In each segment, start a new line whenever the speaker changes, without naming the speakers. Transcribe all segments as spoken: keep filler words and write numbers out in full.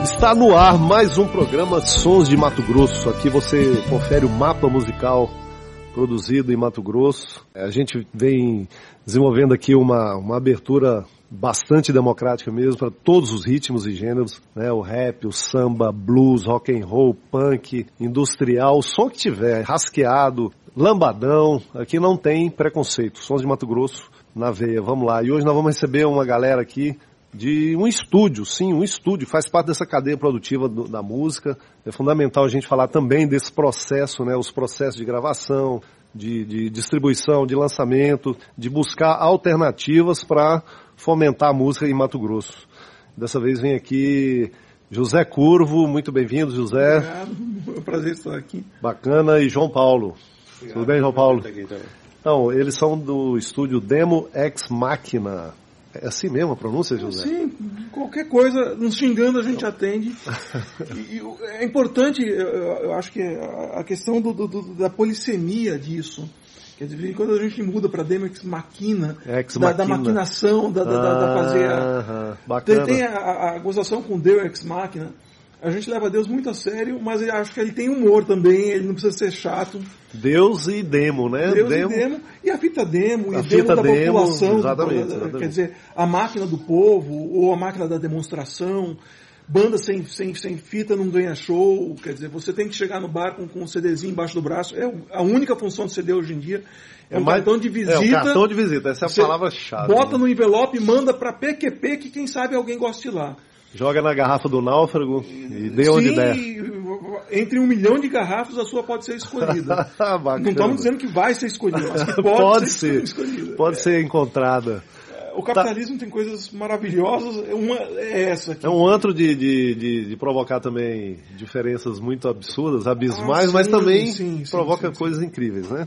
Está no ar mais um programa Sons de Mato Grosso. Aqui você confere o mapa musical produzido em Mato Grosso. A gente vem desenvolvendo aqui uma, uma abertura bastante democrática mesmo para todos os ritmos e gêneros, né? O rap, o samba, blues, rock and roll, punk, industrial, o som que tiver, rasqueado, lambadão. Aqui não tem preconceito. Sons de Mato Grosso na veia. Vamos lá. E hoje nós vamos receber uma galera aqui de um estúdio, sim, um estúdio, faz parte dessa cadeia produtiva do, da música. É fundamental a gente falar também desse processo, né, os processos de gravação, de, de distribuição, de lançamento, de buscar alternativas para fomentar a música em Mato Grosso. Dessa vez vem aqui José Curvo, muito bem-vindo, José.
Obrigado, é um prazer estar aqui.
Bacana, e João Paulo.
Obrigado.
Tudo bem, João Paulo? Então, eles são do estúdio Demo Ex Machina. É assim mesmo a pronúncia, José?
Sim, qualquer coisa, nos xingando a gente atende. E, e é importante, eu, eu acho que a questão do, do, da polissemia disso. Quer dizer, quando a gente muda para Demo Ex Machina,
Ex
da, da
Machina.
maquinação, da, da, da, da fazer
Ah,
a...
bacana.
Tem, tem a, a gozação com Deus Ex Machina. A gente leva Deus muito a sério, mas eu acho que ele tem humor também, ele não precisa ser chato.
Deus e demo, né?
Deus
demo.
e demo, e a fita demo,
A
e
fita
demo da
demo,
população,
exatamente,
do,
exatamente.
quer dizer, a máquina do povo, ou a máquina da demonstração, banda sem, sem, sem fita não ganha show, quer dizer, você tem que chegar no bar com, com um CDzinho embaixo do braço, é a única função do C D hoje em dia, é, é um mais, cartão de visita.
É, o cartão de visita, essa é a palavra-chave.
Bota
né?
no envelope e manda para P Q P, que quem sabe alguém goste lá.
Joga na garrafa do náufrago e dê onde
Sim,
der.
Entre um milhão de garrafas a sua pode ser escolhida. Não estamos dizendo que vai ser escolhida, mas que pode,
pode
ser,
ser
escolhida.
Pode é. ser encontrada.
O capitalismo tá. tem coisas maravilhosas, uma é essa aqui.
É um antro de, de, de, de provocar também diferenças muito absurdas, abismais, ah, sim, mas também sim, sim, provoca sim, coisas incríveis, né?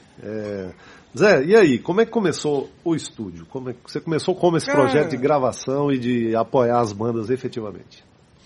É... Zé, e aí, como é que começou o estúdio? Como é que você começou como esse Cara, projeto de gravação e de apoiar as bandas efetivamente?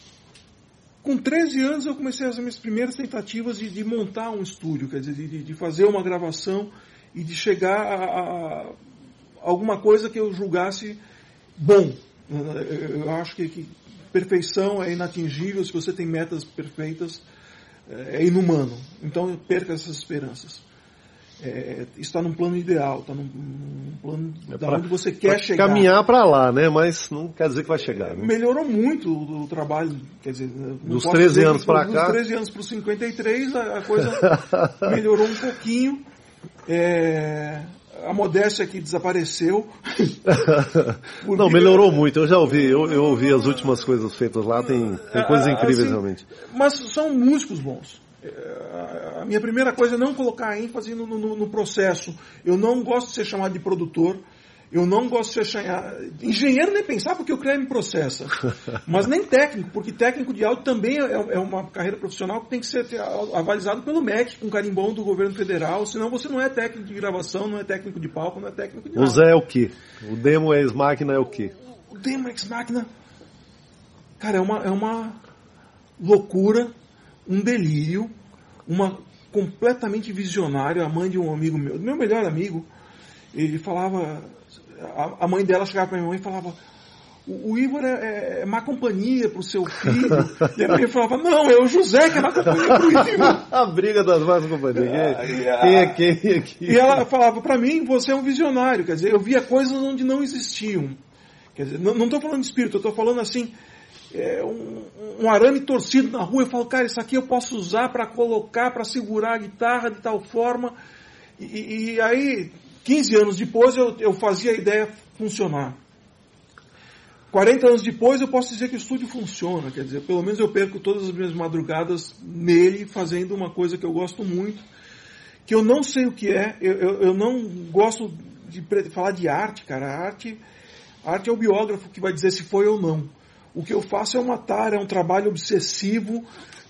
Com treze anos eu comecei as minhas primeiras tentativas de, de montar um estúdio, quer dizer, de, de fazer uma gravação e de chegar a, a alguma coisa que eu julgasse bom. Eu acho que, que perfeição é inatingível, se você tem metas perfeitas, é inumano. Então perca essas esperanças. É, está num plano ideal, está num, num plano é da onde você quer chegar.
Caminhar para lá, né? Mas não quer dizer que vai chegar. Né?
Melhorou muito o, o trabalho, quer dizer...
Dos treze anos para cá?
Dos treze anos para os cinquenta e três, a, a coisa melhorou um pouquinho. É, a modéstia aqui desapareceu.
Não, melhorou muito, eu já ouvi, eu, eu ouvi as últimas coisas feitas lá, tem, tem coisas incríveis assim, realmente.
Mas são músicos bons. A minha primeira coisa é não colocar ênfase no, no, no processo. Eu não gosto de ser chamado de produtor. Eu não gosto de ser chamado... Engenheiro nem pensar, porque o C R E A me processa. Mas nem técnico, porque técnico de áudio também é, é uma carreira profissional que tem que ser avalizado pelo M E C, com carimbão do governo federal. Senão você não é técnico de gravação, não é técnico de palco, não é técnico de nada.
O Zé é o quê? O Demo Ex Machina é o quê?
O Demo Ex Machina... Cara, é uma, é uma loucura... um delírio, uma completamente visionária. A mãe de um amigo meu, meu melhor amigo, ele falava, a, a mãe dela chegava para minha mãe e falava, o, o Igor é, é má companhia para o seu filho. E a minha mãe falava, não, é o José que é má companhia para o Igor.
A briga das más companhias. Quem é quem aqui?
E ela falava, para mim, você é um visionário. Quer dizer, eu via coisas onde não existiam. Quer dizer, não estou falando de espírito, eu estou falando assim, É um, um arame torcido na rua, eu falo, cara, isso aqui eu posso usar para colocar, para segurar a guitarra de tal forma. E, e aí, quinze anos depois, eu, eu fazia a ideia funcionar. quarenta anos depois, eu posso dizer que o estúdio funciona. Quer dizer, pelo menos eu perco todas as minhas madrugadas nele, fazendo uma coisa que eu gosto muito, que eu não sei o que é, eu, eu, eu não gosto de falar de arte, cara. A arte, a arte é o biógrafo que vai dizer se foi ou não. O que eu faço é uma tara, é um trabalho obsessivo.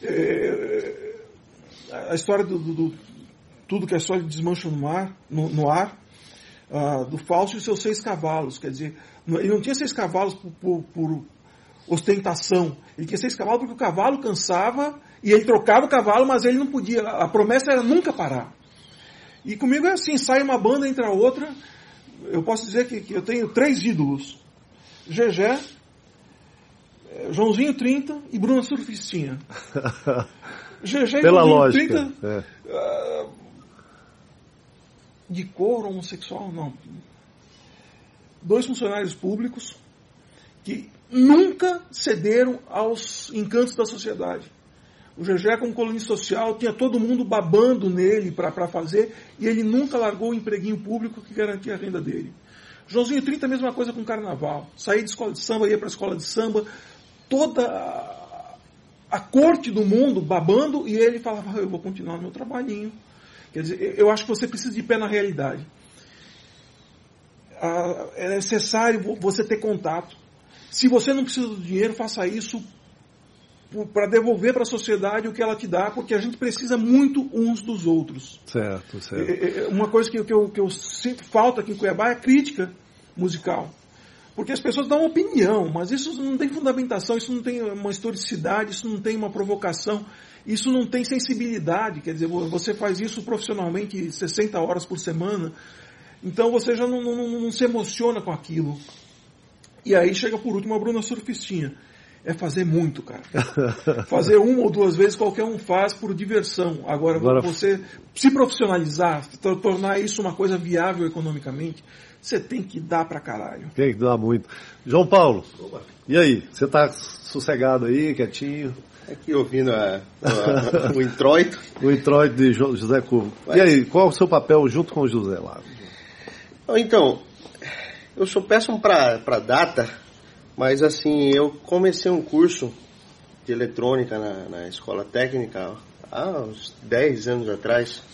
É, a história do, do, do... Tudo que a história de Desmancha no, mar, no, no ar, uh, do Fausto e seus seis cavalos. Quer dizer, ele não tinha seis cavalos por, por, por ostentação. Ele tinha seis cavalos porque o cavalo cansava e ele trocava o cavalo, mas ele não podia. A promessa era nunca parar. E comigo é assim, sai uma banda, entra outra. Eu posso dizer que, que eu tenho três ídolos. Gegé, Joãozinho trinta e Bruna Surfistinha. G G
Pela
Joãozinho
lógica.
trinta,
É.
uh, de cor homossexual, não. Dois funcionários públicos que nunca cederam aos encantos da sociedade. O G G, como colunista social, tinha todo mundo babando nele para fazer, e ele nunca largou o empreguinho público que garantia a renda dele. Joãozinho trinta, a mesma coisa com carnaval. Saía de escola de samba, ia para a escola de samba, toda a, a corte do mundo babando, e ele falava, eu vou continuar no meu trabalhinho. Quer dizer, eu acho que você precisa de pé na realidade. Ah, é necessário você ter contato. Se você não precisa do dinheiro, faça isso para devolver para a sociedade o que ela te dá, porque a gente precisa muito uns dos outros.
Certo, certo.
Uma coisa que, que, eu, que eu sinto falta aqui em Cuiabá é a crítica musical. Porque as pessoas dão opinião, mas isso não tem fundamentação, isso não tem uma historicidade, isso não tem uma provocação, isso não tem sensibilidade. Quer dizer, você faz isso profissionalmente sessenta horas por semana, então você já não, não, não se emociona com aquilo. E aí chega por último a Bruna Surfistinha. É fazer muito, cara. Fazer uma ou duas vezes qualquer um faz por diversão. Agora, Agora você se profissionalizar, tornar isso uma coisa viável economicamente, você tem que dar pra caralho.
Tem que dar muito. João Paulo, Oba. E aí? Você tá sossegado aí, quietinho?
Aqui ouvindo a, a, o introito.
O introito de José Curvo. E aí, qual é o seu papel junto com o José lá?
Então, eu sou péssimo pra, pra data, mas assim, eu comecei um curso de eletrônica na, na escola técnica há uns dez anos atrás.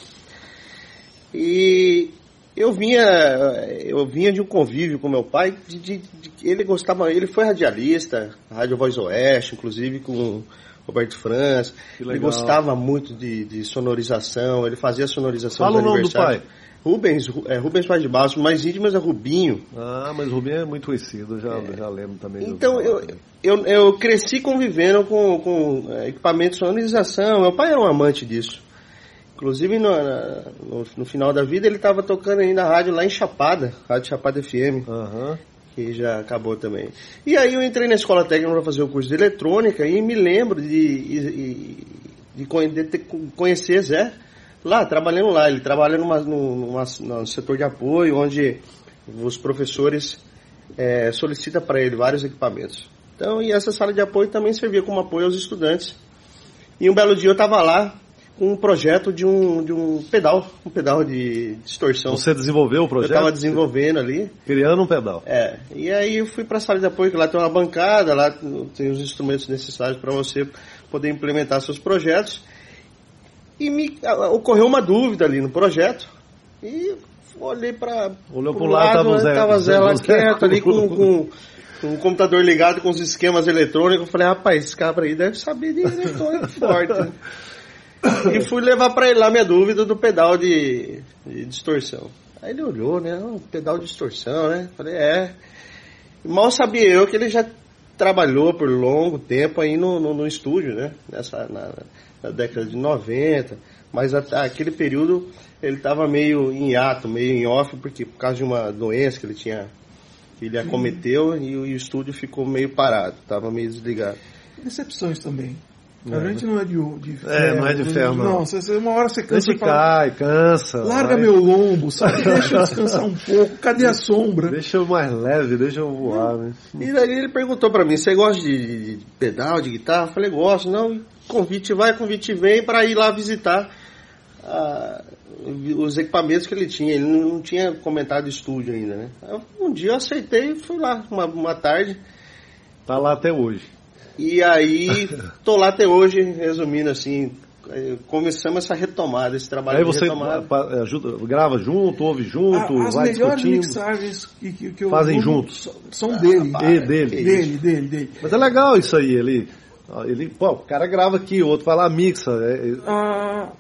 E eu vinha, eu vinha de um convívio com meu pai, de, de, de, ele gostava, ele foi radialista, Rádio Voz Oeste, inclusive com Roberto França. Ele gostava muito de, de sonorização, ele fazia sonorização.
Fala o nome do pai.
Rubens, é, Rubens Paz de Bastos, mais íntimos é Rubinho.
Ah, mas Rubinho é muito conhecido, eu já, é. já lembro também.
Então, eu, eu, eu cresci convivendo com, com é, equipamentos de sonorização, meu pai era um amante disso. Inclusive, no, no, no final da vida, ele estava tocando ainda a rádio lá em Chapada, Rádio Chapada F M,
uhum.
que já acabou também. E aí eu entrei na escola técnica para fazer o curso de eletrônica e me lembro de, de, de, de, de conhecer Zé. Lá, trabalhando lá, ele trabalha numa, numa, num setor de apoio, onde os professores é, solicitam para ele vários equipamentos. Então, e essa sala de apoio também servia como apoio aos estudantes. E um belo dia eu estava lá com um projeto de um, de um pedal, um pedal de distorção.
Você desenvolveu o projeto?
Eu estava desenvolvendo ali.
Criando um pedal.
É, e aí eu fui para a sala de apoio, que lá tem uma bancada, lá tem os instrumentos necessários para você poder implementar seus projetos. E me ocorreu uma dúvida ali no projeto. E olhei para o lado, estava o Zé lá quieto ali com, com, com o computador ligado com os esquemas eletrônicos. Eu falei, rapaz, esse cabra aí deve saber de eletrônico forte. E fui levar para ele lá minha dúvida do pedal de, de distorção. Aí ele olhou, né? Oh, pedal de distorção, né? Falei, é. Mal sabia eu que ele já trabalhou por longo tempo aí no, no, no estúdio, né? Nessa... Na, na década de noventa, mas até aquele período ele estava meio em hiato, meio em off, porque por causa de uma doença que ele tinha, que ele acometeu, e, e o estúdio ficou meio parado, estava meio desligado.
Decepções também. A é, gente não é de, de ferro.
É, não é de ferro, não.
Não, você, uma hora você cansa.
A gente cai, cansa.
Larga vai. Meu lombo, sabe? Deixa eu descansar um pouco. Cadê a sombra?
Deixa eu mais leve, deixa eu voar, né?
E daí ele perguntou pra mim, você gosta de, de pedal, de guitarra? Eu falei, gosto. Não, convite vai, convite vem para ir lá visitar ah, os equipamentos que ele tinha. Ele não tinha comentado estúdio ainda, né? Um dia eu aceitei e fui lá, uma, uma tarde.
Tá lá até hoje.
E aí, tô lá até hoje, resumindo assim, começamos essa retomada, esse trabalho
aí
de
você
retomada.
Ajuda, grava junto, ouve junto,
a, as
vai
melhores
discutindo.
mixagens que, que, que eu
fazem juntos.
São dele.
Ah, dele, dele,
dele, dele, dele.
Mas é legal isso aí, ele, ele pô, o cara grava aqui, o outro vai lá, mixa. É, é,
ah,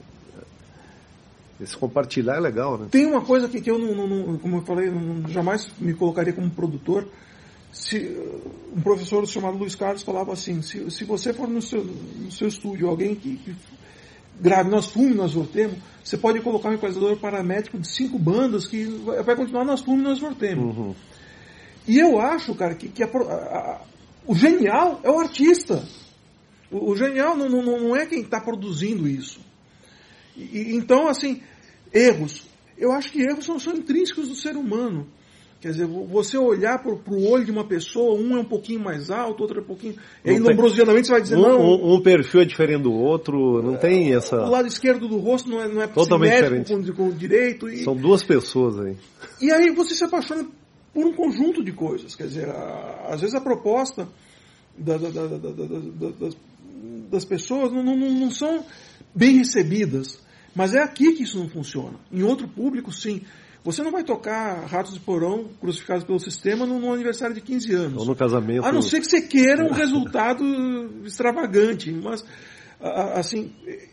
esse compartilhar é legal, né?
Tem uma coisa que, que eu, não, não, como eu falei, não, jamais me colocaria como produtor. Se, um professor chamado Luiz Carlos falava assim, se, se você for no seu, no seu estúdio, alguém que, que grave, nós fomos, nós voltemos, você pode colocar um equalizador paramétrico de cinco bandas que vai, vai continuar nós fomos, nós voltemos.
Uhum.
E eu acho, cara, que, que a, a, O genial é o artista. O, o genial não, não, não é quem está produzindo isso. E, então, assim, erros. Eu acho que erros são, são intrínsecos do ser humano. Quer dizer, você olhar para o olho de uma pessoa, um é um pouquinho mais alto, outro é um pouquinho... E aí, lombrosianamente, você vai dizer,
um,
não...
Um, um perfil é diferente do outro, não tem essa...
O lado esquerdo do rosto não é, não é
totalmente diferente
com, com o direito. E,
são duas pessoas aí.
E aí você se apaixona por um conjunto de coisas. Quer dizer, a, às vezes a proposta da, da, da, da, da, das, das pessoas não, não, não são bem recebidas. Mas é aqui que isso não funciona. Em outro público, sim. Você não vai tocar Ratos de Porão crucificados pelo sistema no, no aniversário de quinze anos.
Ou no casamento.
A não ser que você queira um resultado extravagante. Mas, assim,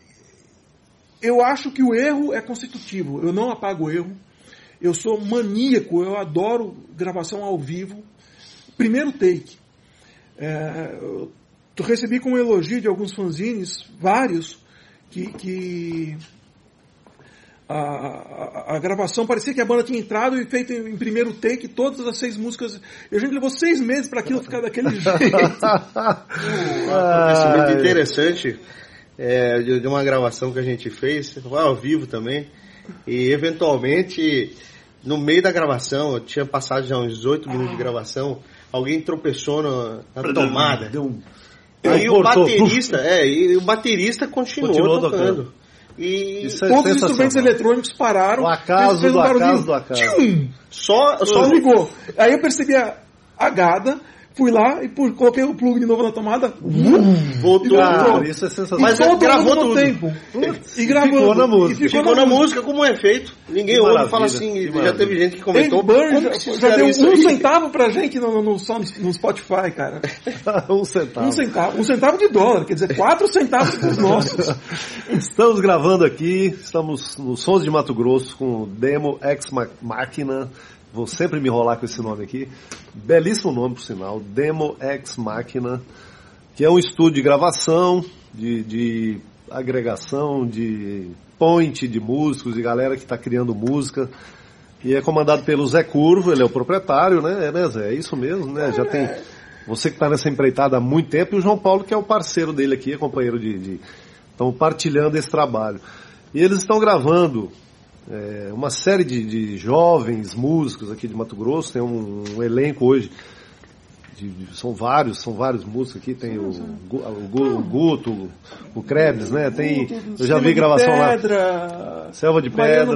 eu acho que o erro é constitutivo. Eu não apago o erro. Eu sou maníaco, eu adoro gravação ao vivo. Primeiro take. É, eu recebi com um elogio de alguns fanzines, vários, que... que A, a, a gravação, parecia que a banda tinha entrado e feito em, em primeiro take todas as seis músicas. E a gente levou seis meses para aquilo ficar daquele jeito.
Um acontecimento interessante é, de, de uma gravação que a gente fez, ao vivo também, e eventualmente, no meio da gravação, tinha passado já uns oito minutos de gravação, alguém tropeçou na, na tomada.
Deu um...
E aí o baterista, é, e o baterista continuou, continuou tocando. tocando. E
é todos os instrumentos eletrônicos pararam.
O acaso do um acaso do acaso.
Tchum, só, só ligou. Aí eu percebi a, a gada, fui lá e por, coloquei o plug de novo na tomada.
Uh, voltou.
Ah, isso é sensacional.
Mas
ele gravou tudo.
Tempo.
E, e gravou ficou na música.
E ficou, ficou na, na música como é feito. Ninguém ouve e fala assim. Já maravilha. Teve gente que comentou.
Burn, já, já deu um aí? centavo pra gente no, no, no Spotify, cara.
um centavo.
Um centavo. Um centavo de dólar. Quer dizer, quatro centavos dos nossos.
Estamos gravando aqui. Estamos no Sons de Mato Grosso com o Demo Ex Machina. Vou sempre me enrolar com esse nome aqui. Belíssimo nome, por sinal. Demo Ex Machina, que é um estúdio de gravação, de, de agregação, de point de músicos, de galera que está criando música. E é comandado pelo Zé Curvo, ele é o proprietário, né, é, né Zé? É isso mesmo, né? Já tem você que está nessa empreitada há muito tempo e o João Paulo, que é o parceiro dele aqui, é companheiro de... de estão partilhando esse trabalho. E eles estão gravando... É, uma série de, de jovens músicos aqui de Mato Grosso, tem um, um elenco hoje, de, de, são vários, são vários músicos aqui, tem o, o, o, o Guto, o Krebs, né? Tem, eu já vi gravação lá. Selva de Pedra,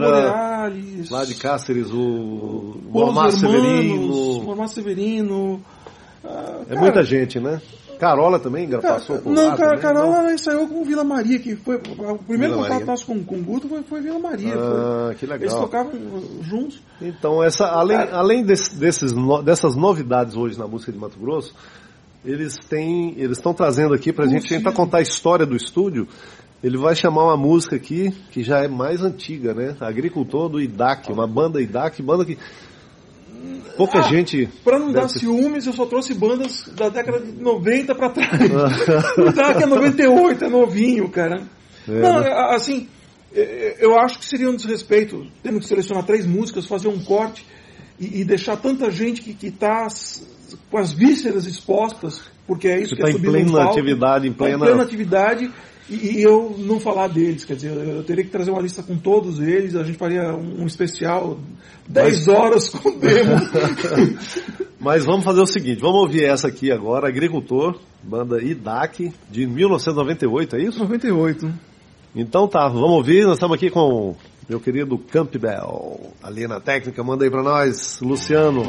lá de Cáceres, o Mormar Severino.
Mormar Severino. Ah,
é
cara,
muita gente, né? Carola também passou por
não,
lá.
Não, Carola
não?
ensaiou com Vila Maria, que foi o primeiro Vila contato Maria. Nosso com, com o Guto foi, foi Vila Maria.
Ah,
foi,
que legal.
Eles tocavam juntos.
Então, essa, além, além desse, desses, dessas novidades hoje na música de Mato Grosso, eles têm, eles estão trazendo aqui pra gente tentar contar a história do estúdio. Ele vai chamar uma música aqui que já é mais antiga, né? Agricultor do Idac, uma banda Idac, banda que pouca ah, gente...
Pra não dar ter... ciúmes, eu só trouxe bandas da década de noventa pra trás. O Idac é noventa e oito, é novinho, cara. É, não, né? Assim, eu acho que seria um desrespeito, tendo que selecionar três músicas, fazer um corte e, e deixar tanta gente que está com as vísceras expostas, porque é isso que, que é
subir no palco. Em plena atividade, em plena...
Tá em plena atividade... E eu não falar deles, quer dizer, eu teria que trazer uma lista com todos eles, a gente faria um especial dez horas com o demo.
Mas vamos fazer o seguinte, vamos ouvir essa aqui agora, Agricultor, banda Idac, de mil novecentos e noventa e oito, é isso?
noventa e oito.
Então tá, vamos ouvir, nós estamos aqui com meu querido Campbell, ali na técnica, manda aí pra nós, Luciano.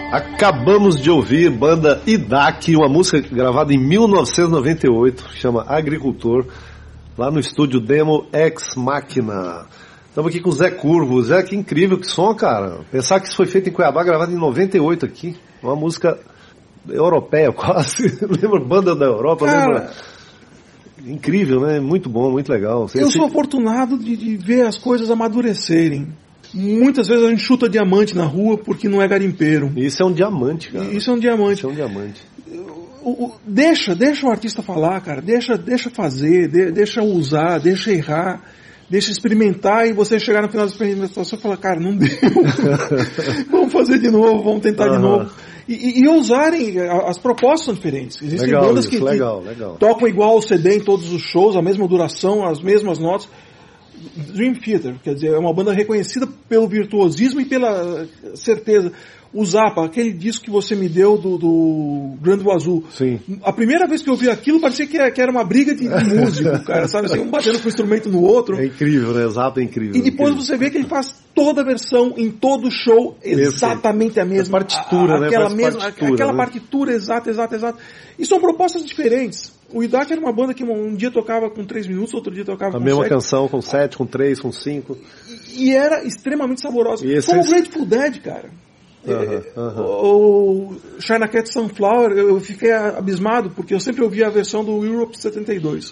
Acabamos de ouvir banda Idak, uma música gravada em mil novecentos e noventa e oito, chama Agricultor, lá no estúdio Demo Ex Machina. Estamos aqui com o Zé Curvo. Zé, que incrível, que som, cara. Pensar que isso foi feito em Cuiabá, gravado em noventa e oito aqui. Uma música europeia quase. Lembra banda da Europa?
Cara,
lembra? Incrível, né? Muito bom, muito legal. Você,
eu
se...
sou afortunado de, de ver as coisas amadurecerem. Muitas vezes a gente chuta diamante na rua porque não é garimpeiro.
Isso é um diamante, cara.
Isso é um diamante.
Isso é um diamante.
O, o, deixa, deixa o artista falar, cara. Deixa, deixa fazer, de, deixa usar, deixa errar, deixa experimentar e você chegar no final da experimentação e falar, cara, não deu. Vamos fazer de novo, vamos tentar uhum. de novo. E, e, e usarem, as propostas são diferentes. Existem
legal,
bandas
isso,
que,
legal,
que
legal.
tocam igual o C D em todos os shows, a mesma duração, as mesmas notas. Dream Theater, quer dizer, é uma banda reconhecida pelo virtuosismo e pela certeza. O Zappa, aquele disco que você me deu do, do Grande do Azul.
Sim.
A primeira vez que eu vi aquilo, parecia que era uma briga de, de músico, cara, sabe? Assim, um batendo com o instrumento no outro.
É incrível, né? Zappa é incrível.
E depois
incrível.
você vê que ele faz toda a versão, em todo o show, exatamente a mesma.
A partitura,
a,
né?
Aquela, mesma,
partitura,
aquela
né?
partitura, exata, exata, exata. E são propostas diferentes. O Idak era uma banda que um dia tocava com três minutos, outro dia tocava
a
com
mesma
sete.
canção, com sete, com três, com cinco.
E, e era extremamente saborosa.
E
Como o
esse...
Grateful Dead, cara.
Uh-huh,
é,
uh-huh.
O China Cat Sunflower, eu fiquei abismado, porque eu sempre ouvia a versão do Europe setenta e dois.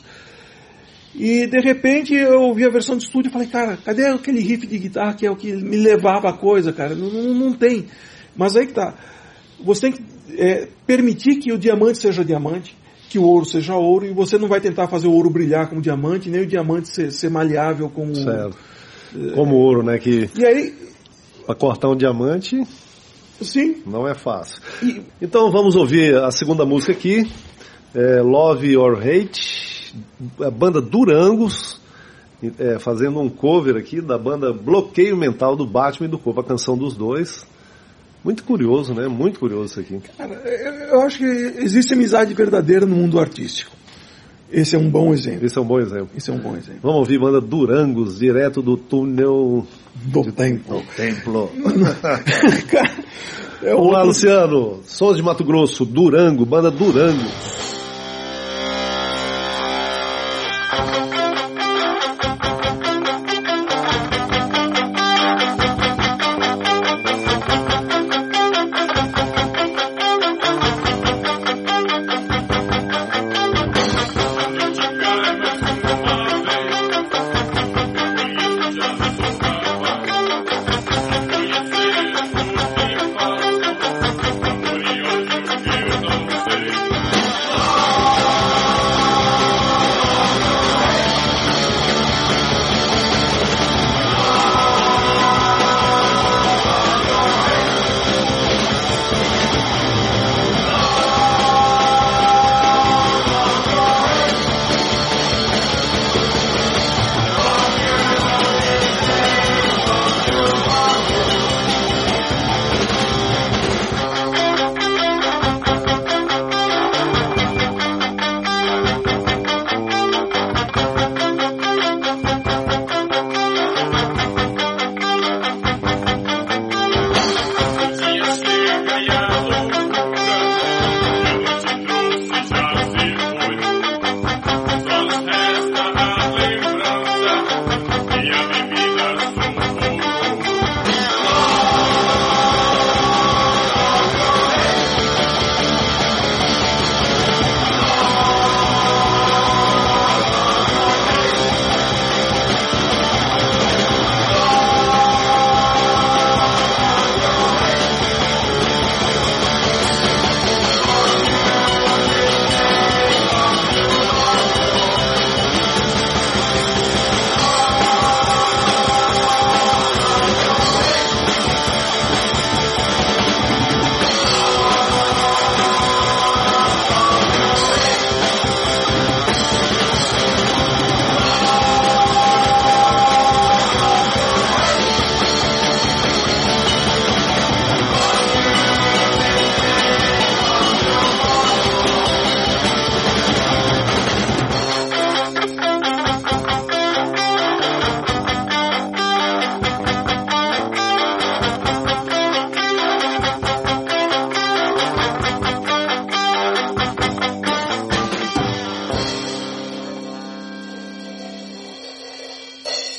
E de repente eu ouvi a versão de estúdio e falei, cara, cadê aquele riff de guitarra que é o que me levava a coisa, cara? Não, não, não tem. Mas aí que tá. Você tem que é, permitir que o diamante seja diamante, que o ouro seja ouro, e você não vai tentar fazer o ouro brilhar como diamante, nem o diamante ser, ser maleável como...
Certo. Como ouro, né? Que
e aí...
Para cortar um diamante...
Sim.
Não é fácil. E... Então vamos ouvir a segunda música aqui, é Love or Hate, a banda Durangos, é, fazendo um cover aqui da banda Bloqueio Mental do Batman e do Corpo, a canção dos dois. Muito curioso, né? Muito curioso isso aqui.
Cara, eu acho que existe amizade verdadeira no mundo artístico. Esse é um bom exemplo.
Esse é um bom exemplo.
Esse é um bom exemplo.
Vamos ouvir banda Durangos, direto do túnel
do
de...
templo.
Do templo.
Cara, é
Olá,
outro...
Luciano. Sons de Mato Grosso, Durango, banda Durangos.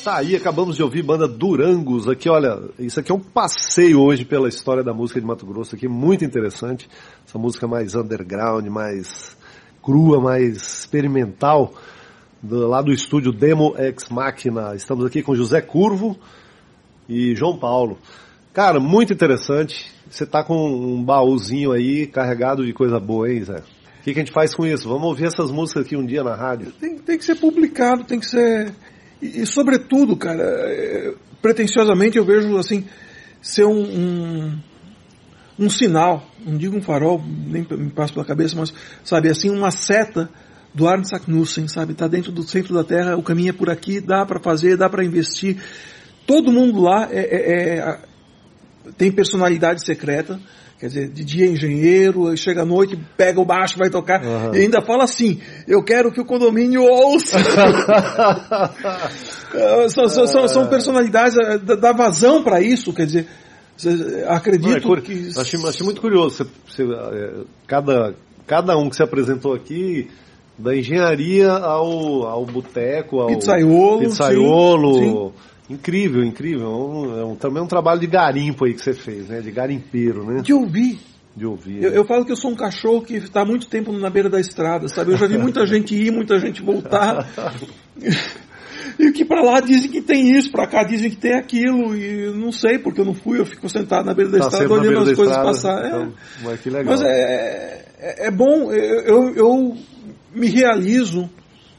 Tá aí, acabamos de ouvir banda Durangos. Aqui, olha, isso aqui é um passeio hoje pela história da música de Mato Grosso aqui, muito interessante. Essa música mais underground, mais crua, mais experimental, do, lá do estúdio Demo Ex Machina. Estamos aqui com José Curvo e João Paulo. Cara, muito interessante. Você tá com um baúzinho aí carregado de coisa boa, hein, Zé? O que, que a gente faz com isso? Vamos ouvir essas músicas aqui um dia na rádio?
Tem, tem que ser publicado, tem que ser... E, e sobretudo, cara, é, pretensiosamente eu vejo, assim, ser um, um, um sinal, não digo um farol, nem me passa pela cabeça, mas, sabe, assim, uma seta do Arne Saknussemm, sabe? Tá dentro do centro da Terra, o caminho é por aqui, dá para fazer, dá para investir. Todo mundo lá é, é, é, tem personalidade secreta. Quer dizer, de dia é engenheiro, chega à noite, pega o baixo, vai tocar, uhum. E ainda fala assim, eu quero que o condomínio ouça. são, são, são, são personalidades, dá vazão para isso, quer dizer, acredito Não, é cur... que...
Achei, achei muito curioso, você, você, cada, cada um que se apresentou aqui, da engenharia ao, ao boteco, ao
pizzaiolo,
pizzaiolo
sim, sim.
Incrível, incrível. É um, também um trabalho de garimpo aí que você fez, né? De garimpeiro, né?
De ouvir.
De ouvir.
Eu, eu falo que eu sou um cachorro que está há muito tempo na beira da estrada, sabe? Eu já vi muita gente ir, muita gente voltar. E que para lá dizem que tem isso, para cá dizem que tem aquilo. E não sei, porque eu não fui, eu fico sentado na beira da tá estrada olhando as coisas estrada, passar. Então, é.
Mas que legal.
Mas é, é, é bom, eu, eu, eu me realizo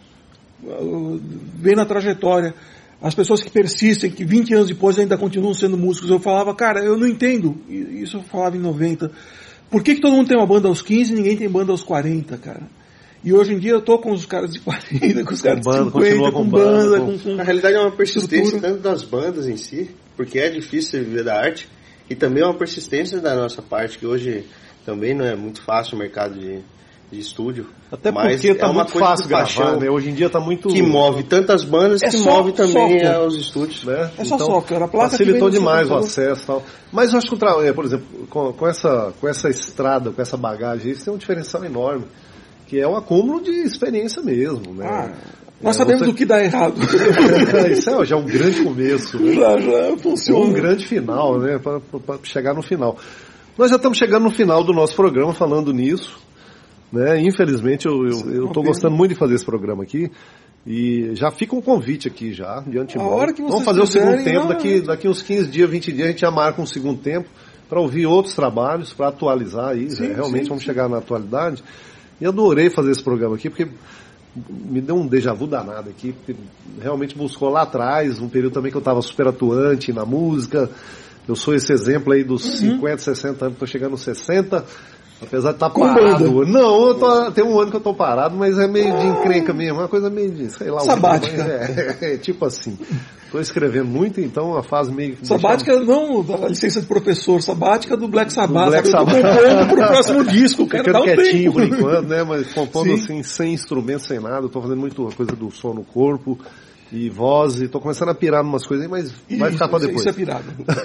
vendo a trajetória. As pessoas que persistem, que vinte anos depois ainda continuam sendo músicos, eu falava, cara, eu não entendo, isso eu falava em noventa, por que que todo mundo tem uma banda aos quinze e ninguém tem banda aos quarenta, cara? E hoje em dia eu tô com os caras de quarenta, com os caras de cinquenta, com banda, com, com...
Na realidade é uma persistência tanto das bandas em si, porque é difícil viver da arte, e também é uma persistência da nossa parte, que hoje também não é muito fácil o mercado de... de estúdio.
Até porque tá
é uma
muito fácil gravar, né? Hoje em dia tá muito...
Que move tantas bandas, é que move também software. Os estúdios.
Né?
É só
então,
software. A placa
facilitou demais o acesso e tal. Mas eu acho que, por exemplo, com, com, essa, com essa estrada, com essa bagagem, isso tem um diferencial enorme, que é um acúmulo de experiência mesmo, né?
Ah, nós
é,
sabemos
você...
do que dá errado.
Isso é já é um grande começo. Né?
Já, já funciona.
Um grande final, né? Para chegar no final. Nós já estamos chegando no final do nosso programa falando nisso. Né? Infelizmente eu estou gostando muito de fazer esse programa aqui e já fica um convite aqui já, de antemão.
A hora que
Vamos fazer o segundo
quiserem,
tempo,
não...
daqui, daqui uns quinze dias, vinte dias a gente já marca um segundo tempo para ouvir outros trabalhos, para atualizar aí, sim, né? Realmente sim, vamos sim. chegar na atualidade. E adorei fazer esse programa aqui porque me deu um déjà vu danado aqui, porque realmente buscou lá atrás, um período também que eu estava super atuante na música. Eu sou esse exemplo aí dos uhum. cinquenta, sessenta anos, estou chegando aos sessenta. Apesar de estar tá parado. Banda. Não, eu tô, tem um ano que eu tô parado, mas é meio de encrenca mesmo, uma coisa meio de, sei lá.
Sabática.
É, é, é tipo assim. Tô escrevendo muito, então a fase meio...
Sabática deixava... não da licença de professor, sabática do Black Sabbath.
Do Black Sabbath.
Eu tô compondo pro próximo disco, quero dar um
quietinho
tempo.
Por enquanto, né, mas compondo Sim. assim, sem instrumento, sem nada, eu tô fazendo muito coisa do som no corpo. E voz, e tô começando a pirar em umas coisas aí, mas
isso,
vai ficar pra depois.
Isso é pirado.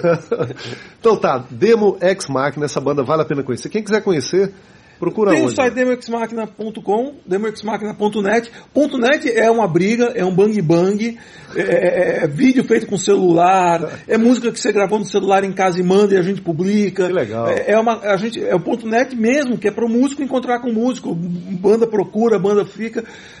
Então tá, Demo Ex Machina, essa banda vale a pena conhecer. Quem quiser conhecer, procura
Tem
onde?
o site demo ex machina ponto com, demo ex machina ponto net. .net é uma briga, é um bang bang, é, é, é vídeo feito com celular, é música que você gravou no celular em casa e manda e a gente publica.
Que legal.
É, é, uma, a gente, é o .net mesmo, que é para o músico encontrar com o músico. Banda procura, banda fica...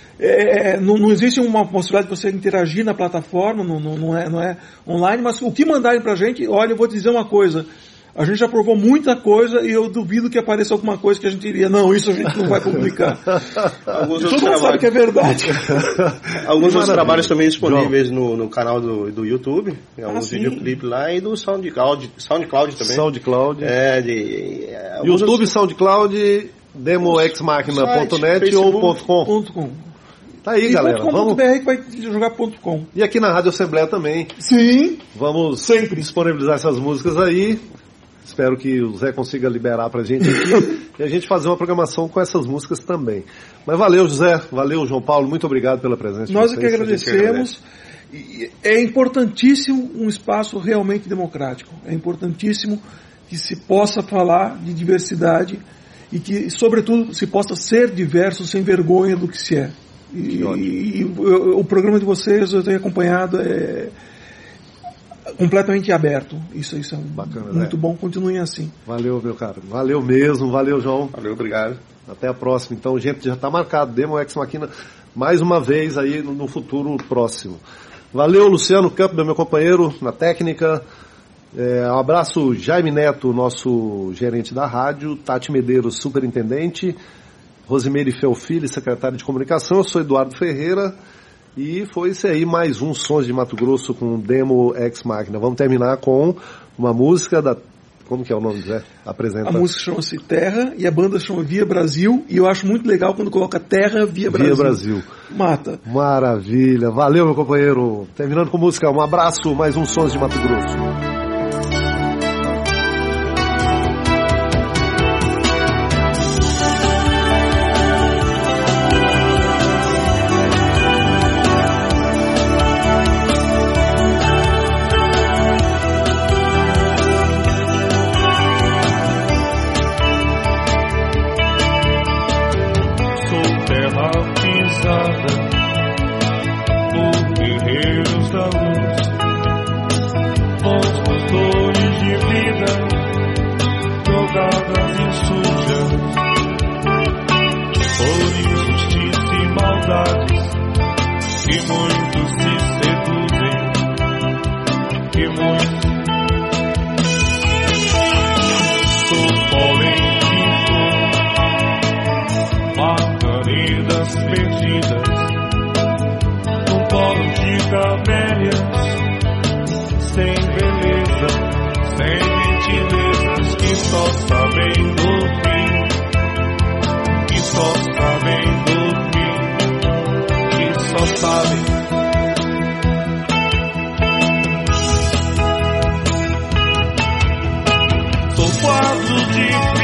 É, não, não existe uma possibilidade de você interagir na plataforma, não, não, não, é, não é online, mas o que mandarem pra gente, olha, eu vou te dizer uma coisa, a gente já provou muita coisa e eu duvido que apareça alguma coisa que a gente iria, não, isso a gente não vai publicar.
Alguns
Todo mundo sabe que é verdade.
Alguns outros trabalhos também disponíveis no, no canal do, do YouTube, alguns ah, videoclipes lá, e do SoundCloud, SoundCloud também.
SoundCloud.
É, de, é,
YouTube, outros... SoundCloud, demo ex machina ponto net ou .com.
.com.
Tá aí,
e
galera.
.com.
Vamos...
.br que vai jogar .com.
E aqui na Rádio Assembleia também.
Sim.
Vamos sempre disponibilizar essas músicas aí. Espero que o Zé consiga liberar pra gente aqui e a gente fazer uma programação com essas músicas também. Mas valeu, José. Valeu, João Paulo. Muito obrigado pela presença.
Nós é que agradecemos. E é importantíssimo um espaço realmente democrático. É importantíssimo que se possa falar de diversidade e que, sobretudo, se possa ser diverso sem vergonha do que se é. E, e o, o programa de vocês eu tenho acompanhado, é completamente aberto. Isso, isso é
bacana,
muito
né?
bom, continuem assim.
Valeu, meu cara. Valeu mesmo, valeu, João.
Valeu, obrigado.
Até a próxima. Então, gente, já está marcado. Demo Ex Machina mais uma vez aí no, no futuro próximo. Valeu, Luciano Campos, meu companheiro na técnica. É, um abraço, Jaime Neto, nosso gerente da rádio, Tati Medeiros, superintendente, Rosimeire Felfili, secretária de comunicação. Eu sou Eduardo Ferreira e foi esse aí mais um Sons de Mato Grosso com Demo Ex Machina. Vamos terminar com uma música da... Como que é o nome, Zé? Apresenta.
A música chama-se Terra e a banda chama Via Brasil, e eu acho muito legal quando coloca Terra Via Brasil.
Via Brasil.
Mata.
Maravilha. Valeu, meu companheiro. Terminando com música, um abraço, mais um Sons de Mato Grosso.
Sou quadro de